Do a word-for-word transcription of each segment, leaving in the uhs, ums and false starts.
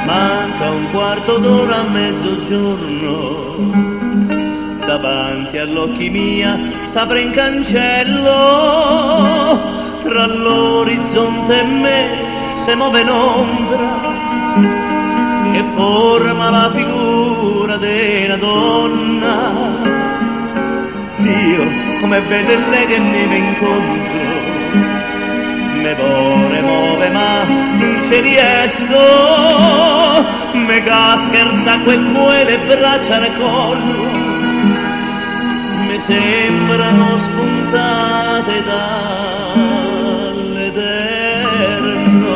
manca un quarto d'ora a mezzogiorno, davanti all'occhi mia s'apre in cancello, tra l'orizzonte e me se muove l'ombra che forma la figura della donna. Dio, come vede lei che mi va incontro, me vuole muove ma non ci riesco, me casca il sacco e poi le braccia al collo mi sembrano spuntate dall'eterno.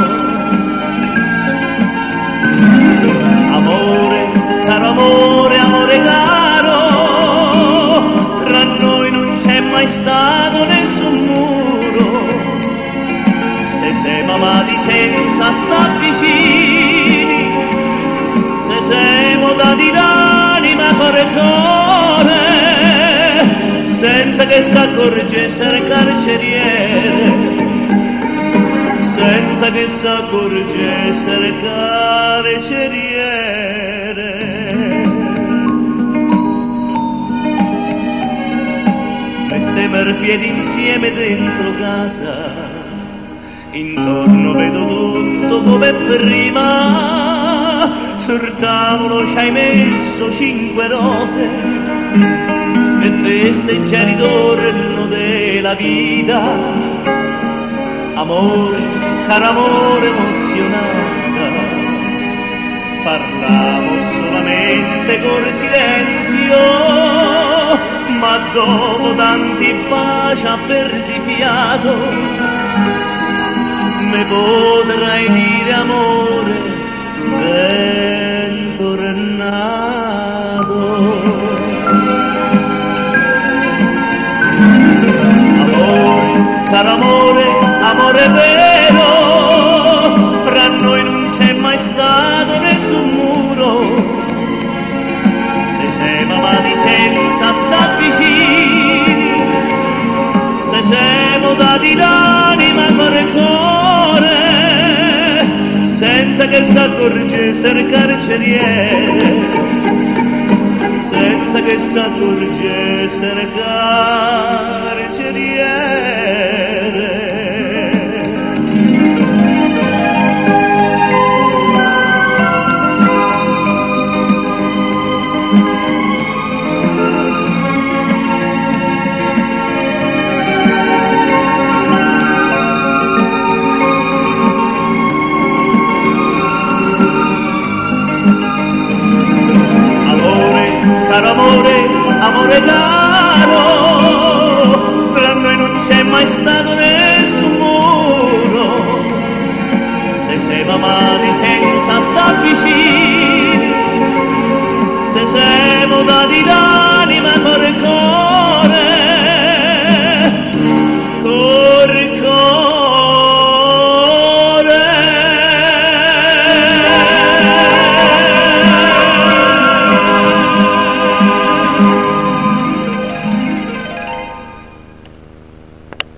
Amore, caro amore, amore caro, tra noi non c'è mai stato nessun muro, se siamo amati senza sta vicini, se siamo dati l'anima cuore e cuore, senza che s'accorgesse il carceriere, senza che s'accorgesse il carceriere. Mettiamo i piedi insieme dentro casa, intorno vedo tutto come prima, sul tavolo ci hai messo cinque rose e festeggia il ritorno della vita. Amore, caro amore emozionata, parliamo solamente col silenzio, ma dopo tanti baci a perdi fiato me potrai dire amore bentornato. Amore, caro amore, amore vero, fra noi non c'è mai stato nessun muro, se siamo amati senza sta vicini, se siamo dati l'anima cuore e cuore, senza che s'accorgesse il carceriere, senza che s'accorgesse il carceriere.